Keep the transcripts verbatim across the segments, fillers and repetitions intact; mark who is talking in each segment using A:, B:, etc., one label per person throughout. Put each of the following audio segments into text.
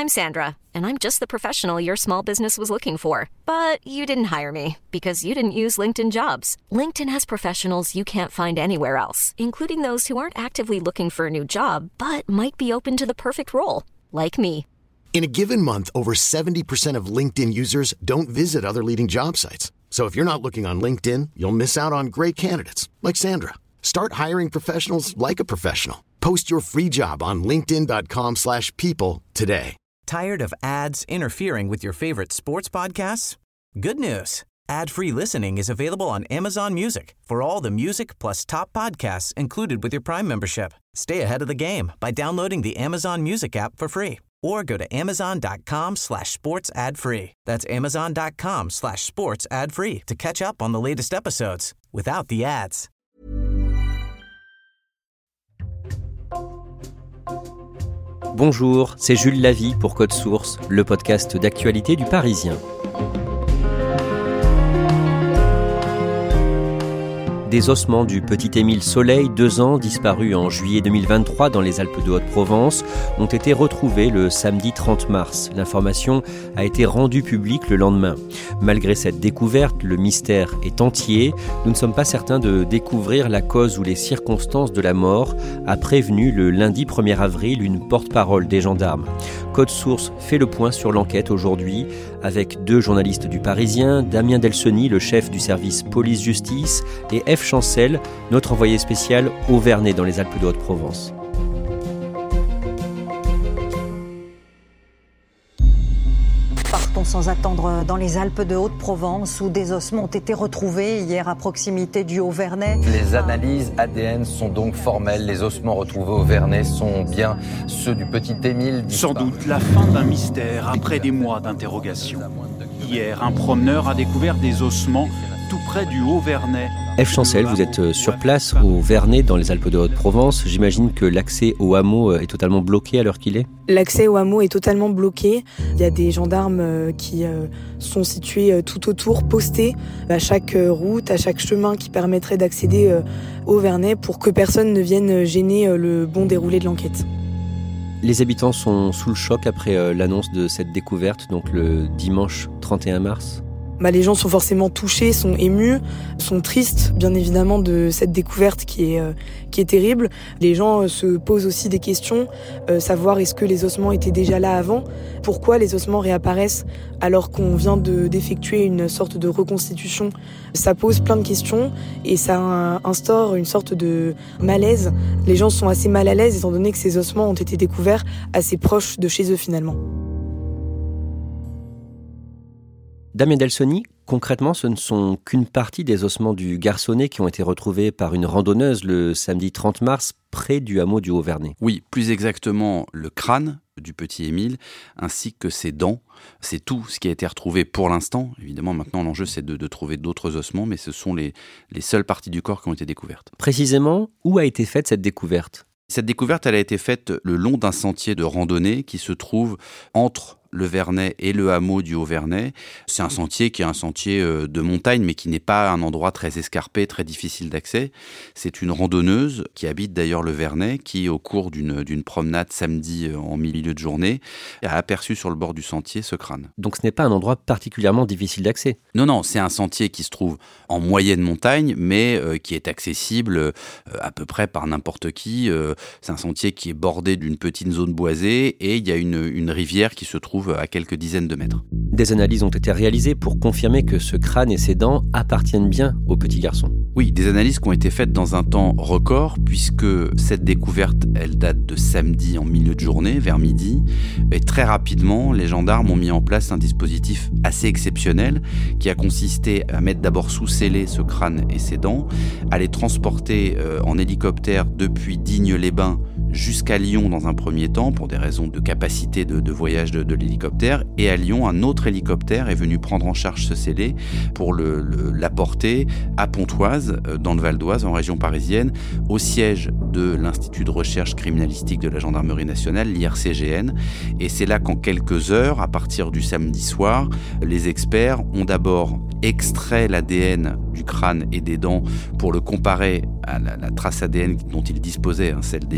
A: I'm Sandra, and I'm just the professional your small business was looking for. But you didn't hire me because you didn't use LinkedIn Jobs. LinkedIn has professionals you can't find anywhere else, including those who aren't actively looking for a new job, but might be open to the perfect role, like me.
B: In a given month, over seventy percent of LinkedIn users don't visit other leading job sites. So if you're not looking on LinkedIn, you'll miss out on great candidates like Sandra. Start hiring professionals like a professional. Post your free job on linkedin.com slash people today.
C: Tired of ads interfering with your favorite sports podcasts? Good news. Ad-free listening is available on Amazon Music for all the music plus top podcasts included with your Prime membership. Stay ahead of the game by downloading the Amazon Music app for free or go to amazon.com slash sports ad free. That's amazon.com slash sports ad free to catch up on the latest episodes without the ads.
D: Bonjour, c'est Jules Lavie pour Code Source, le podcast d'actualité du Parisien. Des ossements du petit Émile Soleil, deux ans, disparu en juillet deux mille vingt-trois dans les Alpes de Haute-Provence, ont été retrouvés le samedi trente mars. L'information a été rendue publique le lendemain. Malgré cette découverte, le mystère est entier. Nous ne sommes pas certains de découvrir la cause ou les circonstances de la mort, a prévenu le lundi premier avril une porte-parole des gendarmes. Code Source fait le point sur l'enquête aujourd'hui avec deux journalistes du Parisien, Damien Delseny, le chef du service police-justice, et F. Chancel, notre envoyé spécial Auvernais dans les Alpes de Haute-Provence.
E: Partons sans attendre dans les Alpes de Haute-Provence où des ossements ont été retrouvés hier à proximité du Auvernais.
F: Les analyses A D N sont donc formelles. Les ossements retrouvés au Vernay sont bien ceux du petit Émile.
G: Sans doute la fin d'un mystère après des mois d'interrogation. Hier, un promeneur a découvert des ossements tout près du Haut-Vernay.
D: F. Chancel, vous êtes sur place au Vernay dans les Alpes de Haute-Provence. J'imagine que l'accès au hameau est totalement bloqué à l'heure qu'il est ?
H: L'accès au hameau est totalement bloqué. Il y a des gendarmes qui sont situés tout autour, postés à chaque route, à chaque chemin qui permettrait d'accéder au Vernay pour que personne ne vienne gêner le bon déroulé de l'enquête.
D: Les habitants sont sous le choc après l'annonce de cette découverte, donc le dimanche trente et un mars.
H: Bah, les gens sont forcément touchés, sont émus, sont tristes, bien évidemment, de cette découverte qui est, euh, qui est terrible. Les gens euh, se posent aussi des questions, euh, savoir est-ce que les ossements étaient déjà là avant ? Pourquoi les ossements réapparaissent alors qu'on vient de, d'effectuer une sorte de reconstitution ? Ça pose plein de questions et ça instaure une sorte de malaise. Les gens sont assez mal à l'aise étant donné que ces ossements ont été découverts assez proches de chez eux finalement.
D: Damien Delseny, concrètement, ce ne sont qu'une partie des ossements du garçonnet qui ont été retrouvés par une randonneuse le samedi trente mars près du hameau du Haut-Vernay.
I: Oui, plus exactement le crâne du petit Émile ainsi que ses dents. C'est tout ce qui a été retrouvé pour l'instant. Évidemment, maintenant, l'enjeu, c'est de, de trouver d'autres ossements, mais ce sont les, les seules parties du corps qui ont été découvertes.
D: Précisément, où a été faite cette découverte ?
I: Cette découverte, elle a été faite le long d'un sentier de randonnée qui se trouve entre le Vernay et le hameau du Haut-Vernay. C'est un sentier qui est un sentier de montagne, mais qui n'est pas un endroit très escarpé, très difficile d'accès. C'est une randonneuse qui habite d'ailleurs le Vernay, qui, au cours d'une, d'une promenade samedi en milieu de journée, a aperçu sur le bord du sentier ce crâne.
D: Donc ce n'est pas un endroit particulièrement difficile d'accès ?
I: Non, non, c'est un sentier qui se trouve en moyenne montagne, mais euh, qui est accessible euh, à peu près par n'importe qui. Euh, c'est un sentier qui est bordé d'une petite zone boisée et il y a une, une rivière qui se trouve à quelques dizaines de mètres.
D: Des analyses ont été réalisées pour confirmer que ce crâne et ses dents appartiennent bien au petit garçon.
I: Oui, des analyses qui ont été faites dans un temps record, puisque cette découverte, elle date de samedi en milieu de journée, vers midi. Et très rapidement, les gendarmes ont mis en place un dispositif assez exceptionnel qui a consisté à mettre d'abord sous scellé ce crâne et ses dents, à les transporter euh, en hélicoptère depuis Digne-les-Bains jusqu'à Lyon dans un premier temps, pour des raisons de capacité de, de voyage de, de l'hélicoptère. Et à Lyon, un autre hélicoptère est venu prendre en charge ce scellé pour le, le, l'apporter à Pontoise, dans le Val d'Oise, en région parisienne, au siège de l'Institut de recherche criminalistique de la Gendarmerie nationale, l'I R C G N. Et c'est là qu'en quelques heures, à partir du samedi soir, les experts ont d'abord extrait l'A D N du crâne et des dents pour le comparer à la, la trace A D N dont ils disposaient, hein, celle d'Émile.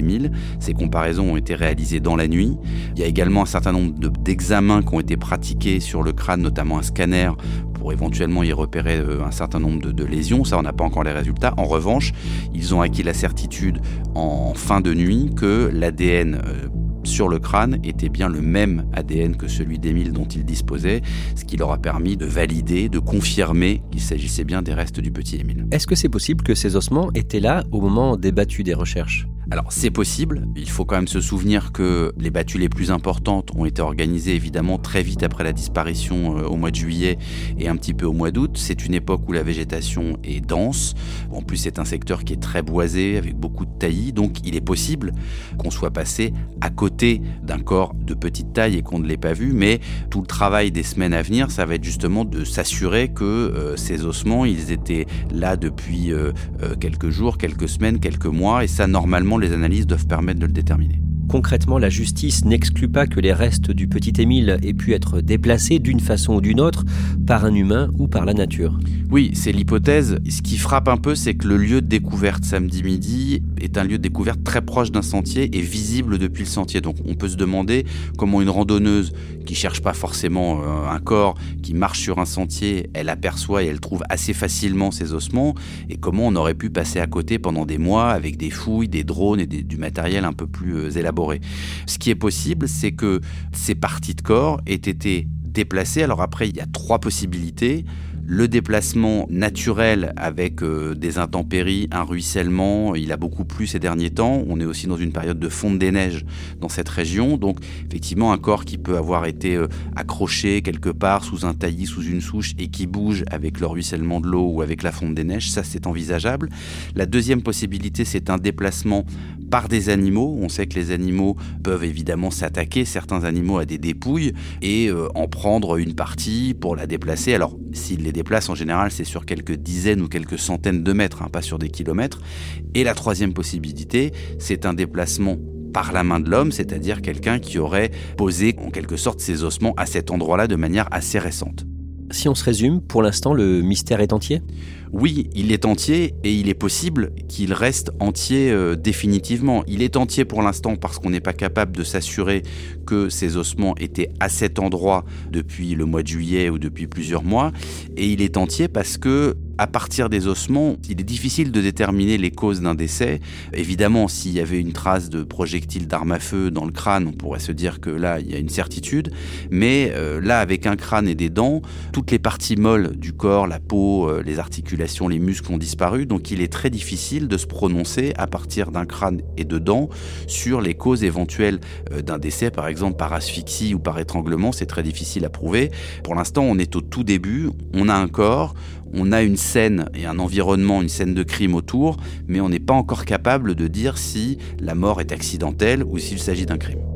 I: Ces comparaisons ont été réalisées dans la nuit. Il y a également un certain nombre de, d'examens qui ont été pratiqués sur le crâne, notamment un scanner, pour éventuellement y repérer un certain nombre de, de lésions. Ça, on n'a pas encore les résultats. En revanche, ils ont acquis la certitude en fin de nuit que l'A D N euh, sur le crâne était bien le même A D N que celui d'Émile dont ils disposaient, ce qui leur a permis de valider, de confirmer qu'il s'agissait bien des restes du petit Émile.
D: Est-ce que c'est possible que ces ossements étaient là au moment des battues des recherches ?
I: Alors c'est possible, il faut quand même se souvenir que les battues les plus importantes ont été organisées évidemment très vite après la disparition euh, au mois de juillet et un petit peu au mois d'août. C'est une époque où la végétation est dense, en plus c'est un secteur qui est très boisé avec beaucoup de taillis, donc il est possible qu'on soit passé à côté d'un corps de petite taille et qu'on ne l'ait pas vu, mais tout le travail des semaines à venir, ça va être justement de s'assurer que euh, ces ossements, ils étaient là depuis euh, euh, quelques jours, quelques semaines, quelques mois, et ça normalement les analyses doivent permettre de le déterminer.
D: Concrètement, la justice n'exclut pas que les restes du petit Émile aient pu être déplacés d'une façon ou d'une autre par un humain ou par la nature.
I: Oui, c'est l'hypothèse. Ce qui frappe un peu, c'est que le lieu de découverte samedi midi est un lieu de découverte très proche d'un sentier et visible depuis le sentier. Donc on peut se demander comment une randonneuse qui cherche pas forcément un corps, qui marche sur un sentier, elle aperçoit et elle trouve assez facilement ces ossements, et comment on aurait pu passer à côté pendant des mois avec des fouilles, des drones et des, du matériel un peu plus élaboré. Ce qui est possible, c'est que ces parties de corps aient été déplacées. Alors après, il y a trois possibilités. Le déplacement naturel avec euh, des intempéries, un ruissellement, il a beaucoup plu ces derniers temps. On est aussi dans une période de fonte des neiges dans cette région. Donc effectivement, un corps qui peut avoir été euh, accroché quelque part sous un taillis, sous une souche et qui bouge avec le ruissellement de l'eau ou avec la fonte des neiges, ça c'est envisageable. La deuxième possibilité, c'est un déplacement par des animaux. On sait que les animaux peuvent évidemment s'attaquer, certains animaux, à des dépouilles et euh, en prendre une partie pour la déplacer. Alors, s'ils les déplacent, en général, c'est sur quelques dizaines ou quelques centaines de mètres, hein, pas sur des kilomètres. Et la troisième possibilité, c'est un déplacement par la main de l'homme, c'est-à-dire quelqu'un qui aurait posé en quelque sorte ses ossements à cet endroit-là de manière assez récente.
D: Si on se résume, pour l'instant, le mystère est entier ?
I: Oui, il est entier et il est possible qu'il reste entier euh, définitivement. Il est entier pour l'instant parce qu'on n'est pas capable de s'assurer que ces ossements étaient à cet endroit depuis le mois de juillet ou depuis plusieurs mois. Et il est entier parce que, à partir des ossements, il est difficile de déterminer les causes d'un décès. Évidemment, s'il y avait une trace de projectile d'arme à feu dans le crâne, on pourrait se dire que là, il y a une certitude. Mais euh, là, avec un crâne et des dents, toutes les parties molles du corps, la peau, euh, les articulations, les muscles ont disparu. Donc il est très difficile de se prononcer à partir d'un crâne et de dents sur les causes éventuelles euh, d'un décès, par exemple par asphyxie ou par étranglement. C'est très difficile à prouver. Pour l'instant, on est au tout début. On a un corps, on a une scène et un environnement, une scène de crime autour, mais on n'est pas encore capable de dire si la mort est accidentelle ou s'il s'agit d'un crime.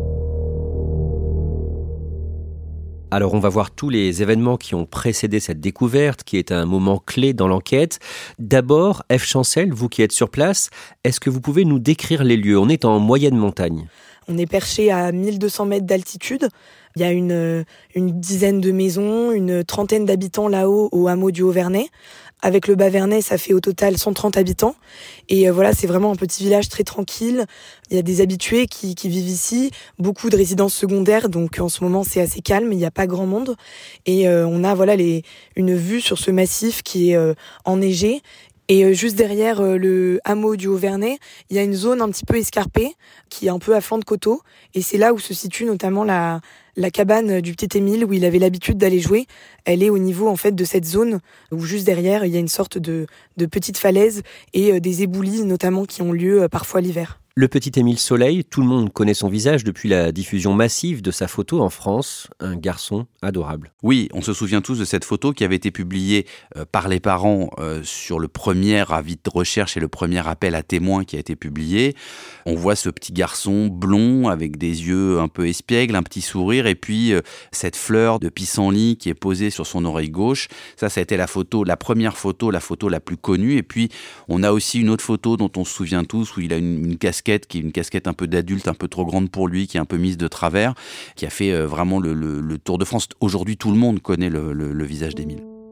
D: Alors on va voir tous les événements qui ont précédé cette découverte, qui est un moment clé dans l'enquête. D'abord, Ève Chancel, vous qui êtes sur place, est-ce que vous pouvez nous décrire les lieux ? On est en moyenne montagne.
H: On est perché à mille deux cents mètres d'altitude. Il y a une, une dizaine de maisons, une trentaine d'habitants là-haut au hameau du Haut-Vernay. Avec le Bas-Vernay, ça fait au total cent trente habitants. Et voilà, c'est vraiment un petit village très tranquille. Il y a des habitués qui, qui vivent ici, beaucoup de résidences secondaires, donc en ce moment c'est assez calme, il n'y a pas grand monde. Et euh, on a voilà les, une vue sur ce massif qui est euh, enneigé. Et euh, juste derrière euh, le hameau du Haut-Vernay, il y a une zone un petit peu escarpée, qui est un peu à flanc de coteau. Et c'est là où se situe notamment la, la cabane du petit Émile, où il avait l'habitude d'aller jouer. Elle est au niveau en fait de cette zone, où juste derrière, il y a une sorte de, de petite falaise et euh, des éboulis notamment qui ont lieu euh, parfois l'hiver.
D: Le petit Émile Soleil, tout le monde connaît son visage depuis la diffusion massive de sa photo en France. Un garçon adorable.
I: Oui, on se souvient tous de cette photo qui avait été publiée euh, par les parents euh, sur le premier avis de recherche et le premier appel à témoins qui a été publié. On voit ce petit garçon blond avec des yeux un peu espiègles, un petit sourire et puis euh, cette fleur de pissenlit qui est posée sur son oreille gauche. Ça, ça a été la photo, la première photo, la photo la plus connue. Et puis, on a aussi une autre photo dont on se souvient tous où il a une, une casquette qui est une casquette un peu d'adulte, un peu trop grande pour lui, qui est un peu mise de travers, qui a fait euh, vraiment le, le, le tour de France. Aujourd'hui, tout le monde connaît le, le, le visage d'Émile.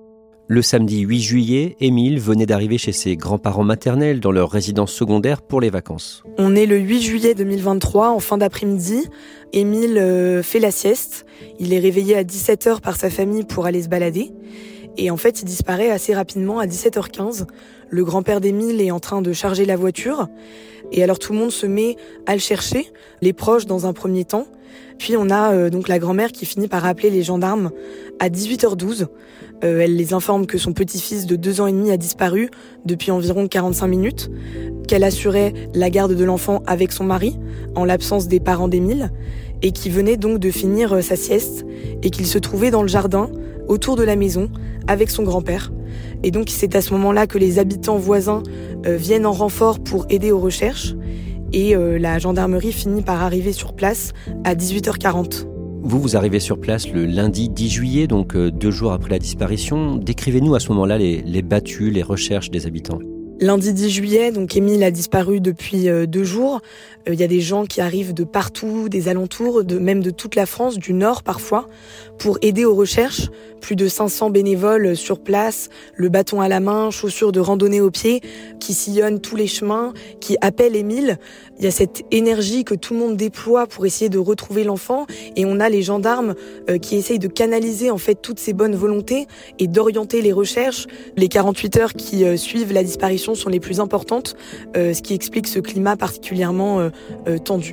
D: Le samedi huit juillet, Émile venait d'arriver chez ses grands-parents maternels dans leur résidence secondaire pour les vacances.
H: On est le huit juillet deux mille vingt-trois, en fin d'après-midi. Émile euh, fait la sieste. Il est réveillé à dix-sept heures par sa famille pour aller se balader. Et en fait, il disparaît assez rapidement à dix-sept heures quinze. Le grand-père d'Émile est en train de charger la voiture. Et alors tout le monde se met à le chercher, les proches dans un premier temps. Puis on a euh, donc la grand-mère qui finit par appeler les gendarmes à dix-huit heures douze. Euh, elle les informe que son petit-fils de deux ans et demi a disparu depuis environ quarante-cinq minutes, qu'elle assurait la garde de l'enfant avec son mari, en l'absence des parents d'Émile, et qui venait donc de finir sa sieste, et qu'il se trouvait dans le jardin, autour de la maison, avec son grand-père. Et donc c'est à ce moment-là que les habitants voisins euh, viennent en renfort pour aider aux recherches, et euh, la gendarmerie finit par arriver sur place à dix-huit heures quarante.
D: Vous, vous arrivez sur place le lundi dix juillet, donc euh, deux jours après la disparition. Décrivez-nous à ce moment-là les, les battues, les recherches des habitants.
H: Lundi dix juillet, donc Émile a disparu depuis euh, deux jours. Il euh, y a des gens qui arrivent de partout, des alentours, de, même de toute la France, du Nord parfois, pour aider aux recherches. Plus de cinq cents bénévoles sur place, le bâton à la main, chaussures de randonnée aux pieds, qui sillonnent tous les chemins, qui appellent Émile. Il y a cette énergie que tout le monde déploie pour essayer de retrouver l'enfant, et on a les gendarmes euh, qui essayent de canaliser en fait toutes ces bonnes volontés et d'orienter les recherches. Les quarante-huit heures qui euh, suivent la disparition sont les plus importantes, euh, ce qui explique ce climat particulièrement euh, euh, tendu.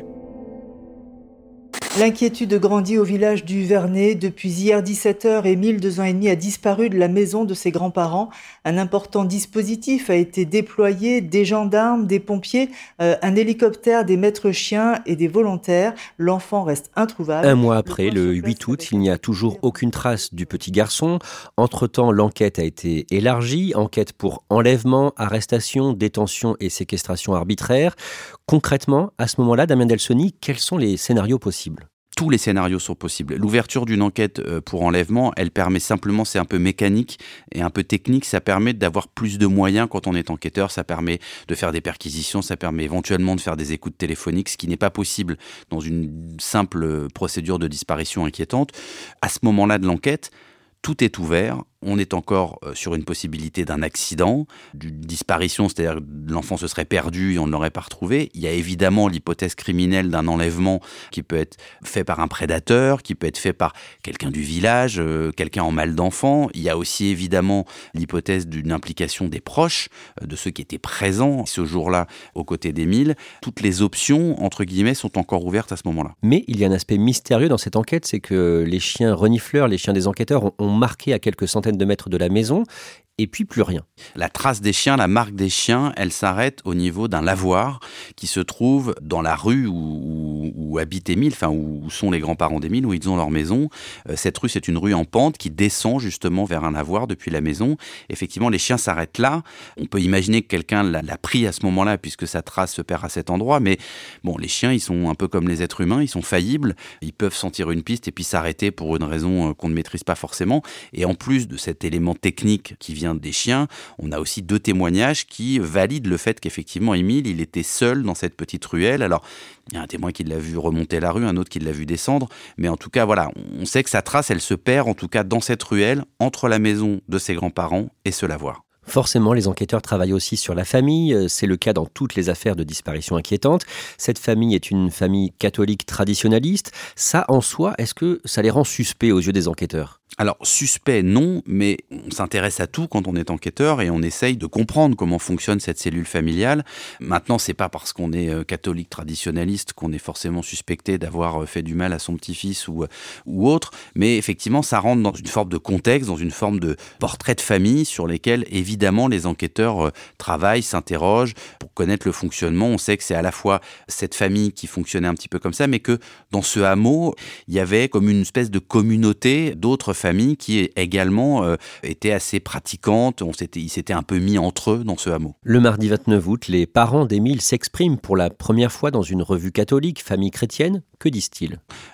J: L'inquiétude grandit au village du Vernet. Depuis hier dix-sept heures, Émile, deux ans et demi, a disparu de la maison de ses grands-parents. Un important dispositif a été déployé, des gendarmes, des pompiers, euh, un hélicoptère, des maîtres chiens et des volontaires. L'enfant reste introuvable.
D: Un mois après, le huit août, il n'y a toujours aucune trace du petit garçon. Entre-temps, l'enquête a été élargie. Enquête pour enlèvement, arrestation, détention et séquestration arbitraire. Concrètement, à ce moment-là, Damien Delsoni, quels sont les scénarios possibles ?
I: Tous les scénarios sont possibles. L'ouverture d'une enquête pour enlèvement, elle permet simplement, c'est un peu mécanique et un peu technique, ça permet d'avoir plus de moyens quand on est enquêteur, ça permet de faire des perquisitions, ça permet éventuellement de faire des écoutes téléphoniques, ce qui n'est pas possible dans une simple procédure de disparition inquiétante. À ce moment-là de l'enquête, tout est ouvert. On est encore sur une possibilité d'un accident, d'une disparition, c'est-à-dire que l'enfant se serait perdu et on ne l'aurait pas retrouvé. Il y a évidemment l'hypothèse criminelle d'un enlèvement qui peut être fait par un prédateur, qui peut être fait par quelqu'un du village, euh, quelqu'un en mal d'enfant. Il y a aussi évidemment l'hypothèse d'une implication des proches, euh, de ceux qui étaient présents ce jour-là aux côtés d'Émile. Toutes les options, entre guillemets, sont encore ouvertes à ce moment-là.
D: Mais il y a un aspect mystérieux dans cette enquête, c'est que les chiens renifleurs, les chiens des enquêteurs ont, ont marqué à quelques centaines de mètres de la maison, et puis plus rien.
I: La trace des chiens, la marque des chiens, elle s'arrête au niveau d'un lavoir qui se trouve dans la rue où, où, où habite Émile, enfin où sont les grands-parents d'Émile, où ils ont leur maison. Euh, cette rue, c'est une rue en pente qui descend justement vers un lavoir depuis la maison. Effectivement, les chiens s'arrêtent là. On peut imaginer que quelqu'un l'a, l'a pris à ce moment-là puisque sa trace se perd à cet endroit. Mais bon, les chiens, ils sont un peu comme les êtres humains, ils sont faillibles. Ils peuvent sentir une piste et puis s'arrêter pour une raison qu'on ne maîtrise pas forcément. Et en plus de cet élément technique qui vient des chiens, on a aussi deux témoignages qui valident le fait qu'effectivement Émile, il était seul dans cette petite ruelle. Alors, il y a un témoin qui l'a vu remonter la rue, un autre qui l'a vu descendre, mais en tout cas, voilà, on sait que sa trace, elle se perd en tout cas dans cette ruelle, entre la maison de ses grands-parents et ce lavoir.
D: Forcément, les enquêteurs travaillent aussi sur la famille. C'est le cas dans toutes les affaires de disparition inquiétantes. Cette famille est une famille catholique traditionnaliste. Ça, en soi, est-ce que ça les rend suspects aux yeux des enquêteurs ?
I: Alors, suspect, non, mais on s'intéresse à tout quand on est enquêteur et on essaye de comprendre comment fonctionne cette cellule familiale. Maintenant, c'est pas parce qu'on est catholique traditionnaliste qu'on est forcément suspecté d'avoir fait du mal à son petit-fils ou, ou autre, mais effectivement, ça rentre dans une forme de contexte, dans une forme de portrait de famille sur lesquels, évidemment, les enquêteurs travaillent, s'interrogent pour connaître le fonctionnement. On sait que c'est à la fois cette famille qui fonctionnait un petit peu comme ça, mais que dans ce hameau, il y avait comme une espèce de communauté d'autres familles famille qui également euh, était assez pratiquante. On s'était, ils s'étaient un peu mis entre eux dans ce hameau.
D: Le mardi vingt-neuf août, les parents d'Émile s'expriment pour la première fois dans une revue catholique, Famille chrétienne. Que disent-ils ?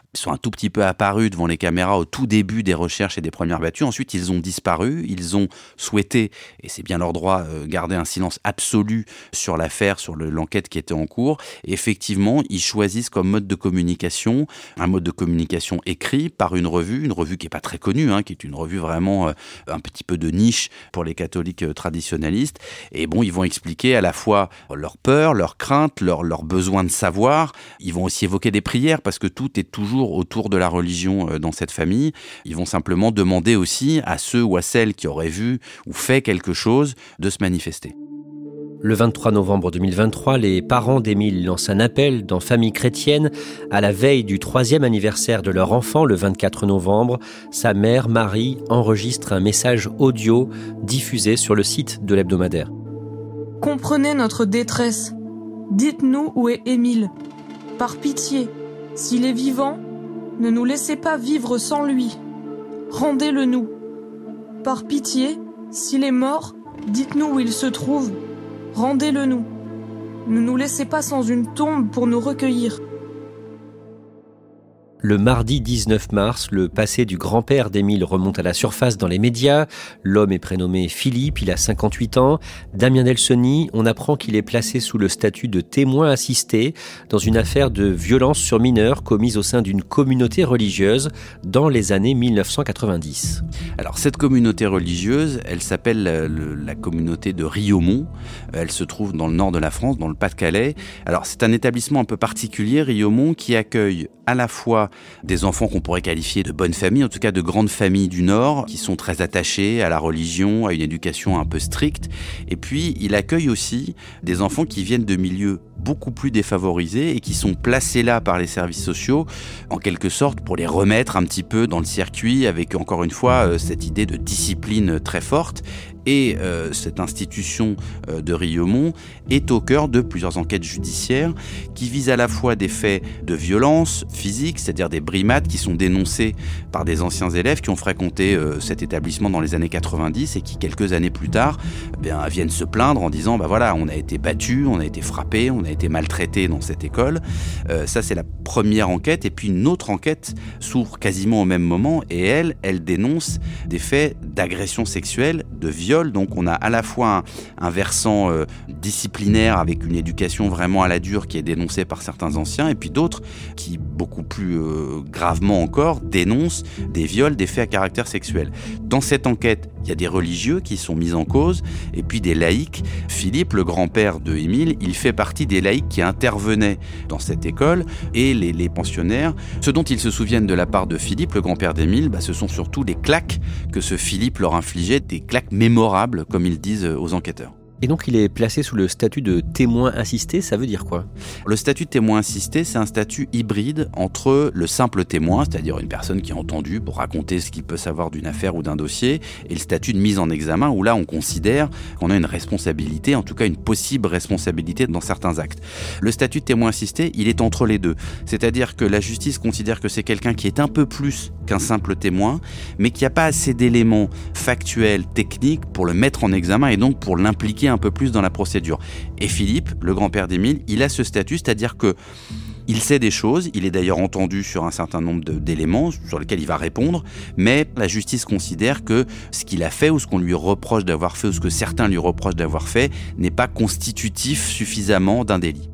I: Ils sont un tout petit peu apparus devant les caméras au tout début des recherches et des premières battues. Ensuite, ils ont disparu. Ils ont souhaité, et c'est bien leur droit, garder un silence absolu sur l'affaire, sur le, l'enquête qui était en cours. Et effectivement, ils choisissent comme mode de communication un mode de communication écrit par une revue, une revue qui n'est pas très connue, hein, qui est une revue vraiment euh, un petit peu de niche pour les catholiques euh, traditionnalistes. Et bon, ils vont expliquer à la fois leur peur, leur crainte, leur, leur besoin de savoir. Ils vont aussi évoquer des prières parce que tout est toujours autour de la religion dans cette famille. Ils vont simplement demander aussi à ceux ou à celles qui auraient vu ou fait quelque chose de se manifester.
D: Le vingt-trois novembre deux mille vingt-trois, les parents d'Émile lancent un appel dans Famille chrétienne. À la veille du troisième anniversaire de leur enfant, le vingt-quatre novembre, sa mère, Marie, enregistre un message audio diffusé sur le site de l'hebdomadaire.
K: Comprenez notre détresse. Dites-nous où est Émile. Par pitié, s'il est vivant, ne nous laissez pas vivre sans lui. Rendez-le nous. Par pitié, s'il est mort, dites-nous où il se trouve. Rendez-le nous. Ne nous laissez pas sans une tombe pour nous recueillir.
D: Le mardi dix-neuf mars, le passé du grand-père d'Émile remonte à la surface dans les médias. L'homme est prénommé Philippe, il a cinquante-huit ans. Damien Delsoni, on apprend qu'il est placé sous le statut de témoin assisté dans une affaire de violence sur mineurs commise au sein d'une communauté religieuse dans les années dix-neuf cent quatre-vingt-dix.
I: Alors cette communauté religieuse, elle s'appelle la, la communauté de Riaumont. Elle se trouve dans le nord de la France, dans le Pas-de-Calais. Alors c'est un établissement un peu particulier, Riaumont, qui accueille à la fois des enfants qu'on pourrait qualifier de bonnes familles, en tout cas de grandes familles du Nord, qui sont très attachés à la religion, à une éducation un peu stricte. Et puis, il accueille aussi des enfants qui viennent de milieux beaucoup plus défavorisés et qui sont placés là par les services sociaux, en quelque sorte, pour les remettre un petit peu dans le circuit, avec encore une fois cette idée de discipline très forte. Et euh, cette institution euh, de Riaumont est au cœur de plusieurs enquêtes judiciaires qui visent à la fois des faits de violence physique, c'est-à-dire des brimades qui sont dénoncées par des anciens élèves qui ont fréquenté euh, cet établissement dans les années quatre-vingt-dix et qui, quelques années plus tard, eh bien, viennent se plaindre en disant bah voilà, on a été battus, on a été frappés, on a été maltraités dans cette école. Euh, ça, c'est la première enquête. Et puis une autre enquête s'ouvre quasiment au même moment et elle, elle dénonce des faits d'agression sexuelle, de violence. Donc on a à la fois un, un versant euh, disciplinaire avec une éducation vraiment à la dure qui est dénoncée par certains anciens et puis d'autres qui, beaucoup plus euh, gravement encore, dénoncent des viols, des faits à caractère sexuel. Dans cette enquête, il y a des religieux qui sont mis en cause et puis des laïcs. Philippe, le grand-père de Émile, il fait partie des laïcs qui intervenaient dans cette école et les, les pensionnaires. Ce dont ils se souviennent de la part de Philippe, le grand-père d'Émile, bah, ce sont surtout les claques que ce Philippe leur infligeait, des claques mémorables, comme ils disent aux enquêteurs.
D: Et donc il est placé sous le statut de témoin assisté, ça veut dire quoi ?
I: Le statut de témoin assisté, c'est un statut hybride entre le simple témoin, c'est-à-dire une personne qui a entendu pour raconter ce qu'il peut savoir d'une affaire ou d'un dossier, et le statut de mise en examen, où là on considère qu'on a une responsabilité, en tout cas une possible responsabilité dans certains actes. Le statut de témoin assisté, il est entre les deux. C'est-à-dire que la justice considère que c'est quelqu'un qui est un peu plus qu'un simple témoin, mais qui n'a pas assez d'éléments factuels, techniques pour le mettre en examen et donc pour l'impliquer un peu plus dans la procédure. Et Philippe, le grand-père d'Émile, il a ce statut, c'est-à-dire que il sait des choses, il est d'ailleurs entendu sur un certain nombre de, d'éléments sur lesquels il va répondre, mais la justice considère que ce qu'il a fait ou ce qu'on lui reproche d'avoir fait ou ce que certains lui reprochent d'avoir fait n'est pas constitutif suffisamment d'un délit.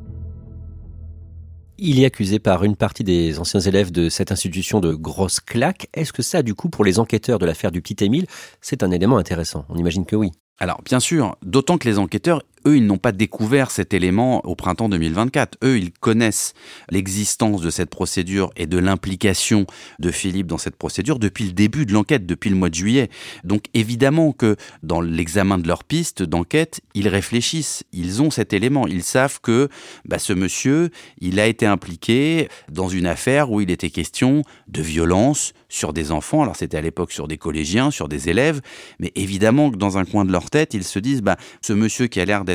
D: Il est accusé par une partie des anciens élèves de cette institution de grosses claques. Est-ce que ça, du coup, pour les enquêteurs de l'affaire du petit Émile, c'est un élément intéressant ? On imagine que oui.
I: Alors, bien sûr, d'autant que les enquêteurs, eux, ils n'ont pas découvert cet élément au printemps deux mille vingt-quatre. Eux, ils connaissent l'existence de cette procédure et de l'implication de Philippe dans cette procédure depuis le début de l'enquête, depuis le mois de juillet. Donc, évidemment que dans l'examen de leur piste d'enquête, ils réfléchissent, ils ont cet élément. Ils savent que bah, ce monsieur, il a été impliqué dans une affaire où il était question de violence sur des enfants. Alors, c'était à l'époque sur des collégiens, sur des élèves. Mais évidemment que dans un coin de leur tête, ils se disent, bah, ce monsieur qui a l'air d'être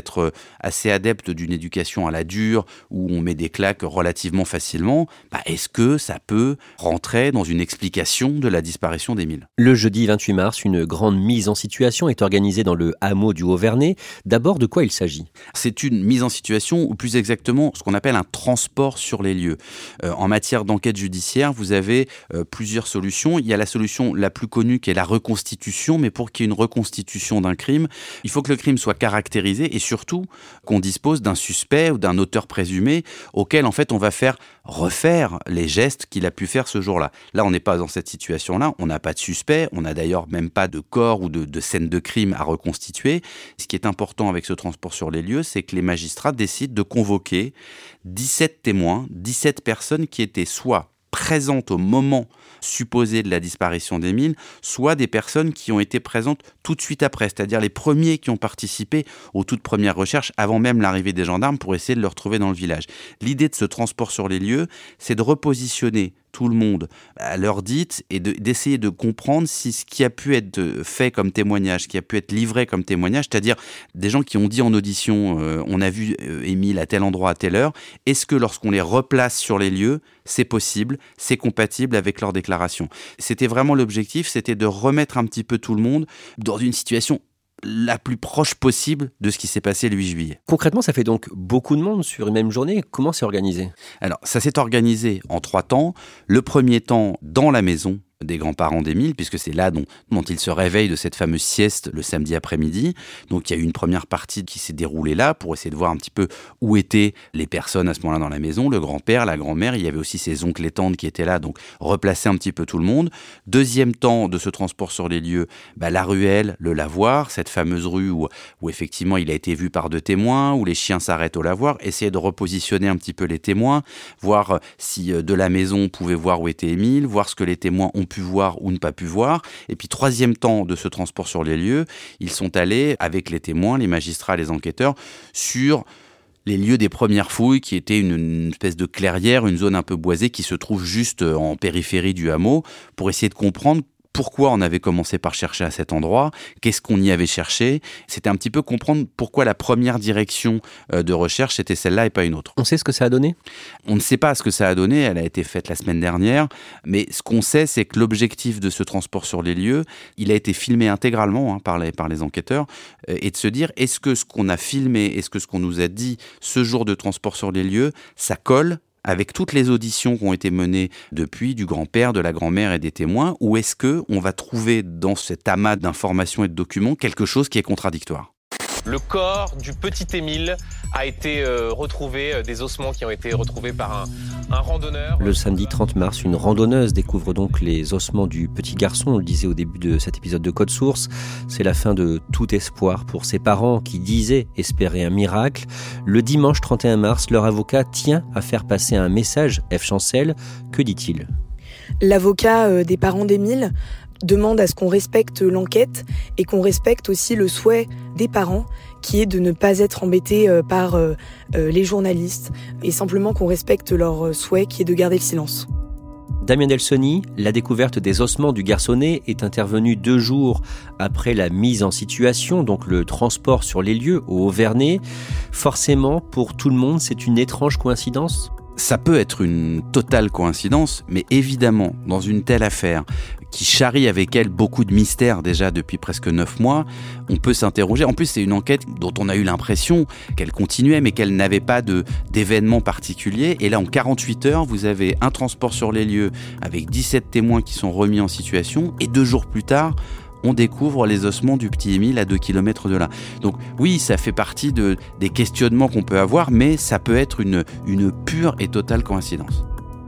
I: être assez adeptes d'une éducation à la dure, où on met des claques relativement facilement, bah est-ce que ça peut rentrer dans une explication de la disparition d'Émile ?
D: Le jeudi vingt-huit mars, une grande mise en situation est organisée dans le hameau du Haut-Vernay. D'abord, de quoi il s'agit ?
I: C'est une mise en situation, ou plus exactement, ce qu'on appelle un transport sur les lieux. Euh, en matière d'enquête judiciaire, vous avez euh, plusieurs solutions. Il y a la solution la plus connue qui est la reconstitution, mais pour qu'il y ait une reconstitution d'un crime, il faut que le crime soit caractérisé et surtout qu'on dispose d'un suspect ou d'un auteur présumé auquel en fait on va faire refaire les gestes qu'il a pu faire ce jour-là. Là, on n'est pas dans cette situation-là, on n'a pas de suspect, on n'a d'ailleurs même pas de corps ou de, de scène de crime à reconstituer. Ce qui est important avec ce transport sur les lieux, c'est que les magistrats décident de convoquer dix-sept témoins, dix-sept personnes qui étaient soit présentes au moment supposé de la disparition d'Émile, soit des personnes qui ont été présentes tout de suite après, c'est-à-dire les premiers qui ont participé aux toutes premières recherches avant même l'arrivée des gendarmes pour essayer de le retrouver dans le village. L'idée de ce transport sur les lieux, c'est de repositionner tout le monde à l'heure dite et de, d'essayer de comprendre si ce qui a pu être fait comme témoignage, ce qui a pu être livré comme témoignage, c'est-à-dire des gens qui ont dit en audition euh, on a vu euh, Émile à tel endroit à telle heure, est-ce que lorsqu'on les replace sur les lieux, c'est possible, c'est compatible avec leur déclaration. C'était vraiment l'objectif, c'était de remettre un petit peu tout le monde dans une situation la plus proche possible de ce qui s'est passé le huit juillet.
D: Concrètement, ça fait donc beaucoup de monde sur une même journée. Comment c'est organisé ?
I: Alors, ça s'est organisé en trois temps. Le premier temps, dans la maison des grands-parents d'Émile, puisque c'est là dont, dont il se réveille de cette fameuse sieste le samedi après-midi. Donc il y a eu une première partie qui s'est déroulée là pour essayer de voir un petit peu où étaient les personnes à ce moment-là dans la maison, le grand-père, la grand-mère, il y avait aussi ses oncles et tantes qui étaient là, donc replacer un petit peu tout le monde. Deuxième temps de ce transport sur les lieux, bah, la ruelle, le lavoir, cette fameuse rue où, où effectivement il a été vu par deux témoins, où les chiens s'arrêtent au lavoir, essayer de repositionner un petit peu les témoins, voir si de la maison on pouvait voir où était Émile, voir ce que les témoins ont pu voir ou ne pas pu voir. Et puis troisième temps de ce transport sur les lieux, ils sont allés avec les témoins, les magistrats, les enquêteurs sur les lieux des premières fouilles qui étaient une, une espèce de clairière, une zone un peu boisée qui se trouve juste en périphérie du hameau pour essayer de comprendre pourquoi on avait commencé par chercher à cet endroit, qu'est-ce qu'on y avait cherché. C'était un petit peu comprendre pourquoi la première direction de recherche était celle-là et pas une autre.
D: On sait ce que ça a donné ?
I: On ne sait pas ce que ça a donné, elle a été faite la semaine dernière, mais ce qu'on sait, c'est que l'objectif de ce transport sur les lieux, il a été filmé intégralement hein, par, les, par les enquêteurs, euh, et de se dire, est-ce que ce qu'on a filmé, est-ce que ce qu'on nous a dit ce jour de transport sur les lieux, ça colle avec toutes les auditions qui ont été menées depuis, du grand-père, de la grand-mère et des témoins, ou est-ce qu'on va trouver dans cet amas d'informations et de documents quelque chose qui est contradictoire ?
L: Le corps du petit Émile a été euh, retrouvé, euh, des ossements qui ont été retrouvés par un, un randonneur.
D: Le samedi trente mars, une randonneuse découvre donc les ossements du petit garçon. On le disait au début de cet épisode de Code Source. C'est la fin de tout espoir pour ses parents qui disaient espérer un miracle. Le dimanche trente et un mars, leur avocat tient à faire passer un message. F. Chancel, que dit-il ?
H: L'avocat euh, des parents d'Émile demande à ce qu'on respecte l'enquête et qu'on respecte aussi le souhait des parents qui est de ne pas être embêtés par les journalistes et simplement qu'on respecte leur souhait qui est de garder le silence.
D: Damien Delsoni, la découverte des ossements du garçonnet est intervenue deux jours après la mise en situation, donc le transport sur les lieux au Haut-Vernay. Forcément, pour tout le monde, c'est une étrange coïncidence ?
I: Ça peut être une totale coïncidence, mais évidemment, dans une telle affaire qui charrie avec elle beaucoup de mystères déjà depuis presque neuf mois, on peut s'interroger. En plus, c'est une enquête dont on a eu l'impression qu'elle continuait, mais qu'elle n'avait pas de, d'événements particuliers. Et là, en quarante-huit heures, vous avez un transport sur les lieux avec dix-sept témoins qui sont remis en situation, et deux jours plus tard, on découvre les ossements du petit Émile à deux kilomètres de là. Donc oui, ça fait partie de, des questionnements qu'on peut avoir, mais ça peut être une, une pure et totale coïncidence.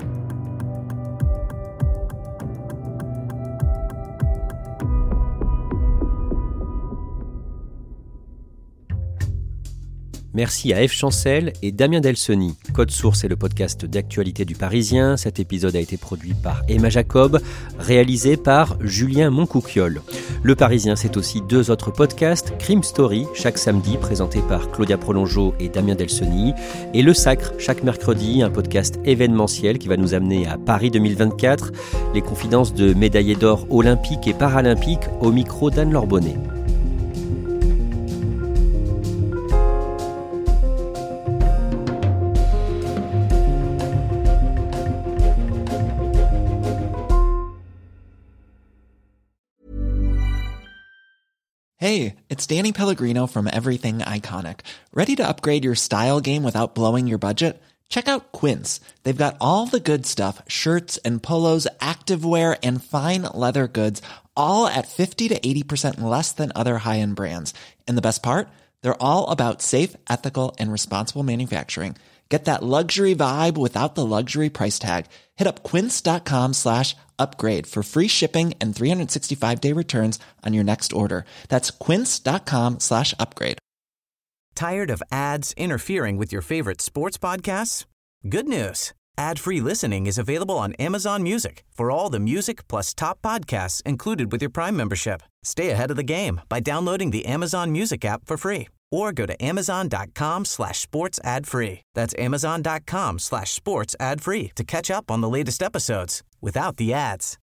D: Merci à F. Chancel et Damien Delsoni. Code Source est le podcast d'actualité du Parisien. Cet épisode a été produit par Emma Jacob, réalisé par Julien Moncouquiol. Le Parisien, c'est aussi deux autres podcasts, Crime Story, chaque samedi, présenté par Claudia Prolongeau et Damien Delsoni, et Le Sacre, chaque mercredi, un podcast événementiel qui va nous amener à Paris deux mille vingt-quatre, les confidences de médaillés d'or olympiques et paralympiques au micro d'Anne-Laure Bonnet.
M: Hey, it's Danny Pellegrino from Everything Iconic. Ready to upgrade your style game without blowing your budget? Check out Quince. They've got all the good stuff, shirts and polos, activewear, and fine leather goods, all at fifty to eighty percent less than other high-end brands. And the best part? They're all about safe, ethical, and responsible manufacturing. Get that luxury vibe without the luxury price tag. Hit up quince.com slash upgrade for free shipping and three sixty-five day returns on your next order. That's quince.com slash upgrade.
C: Tired of ads interfering with your favorite sports podcasts? Good news. Ad-free listening is available on Amazon Music for all the music plus top podcasts included with your Prime membership. Stay ahead of the game by downloading the Amazon Music app for free or go to amazon.com slash sports ad free. That's amazon.com slash sports ad free to catch up on the latest episodes without the ads.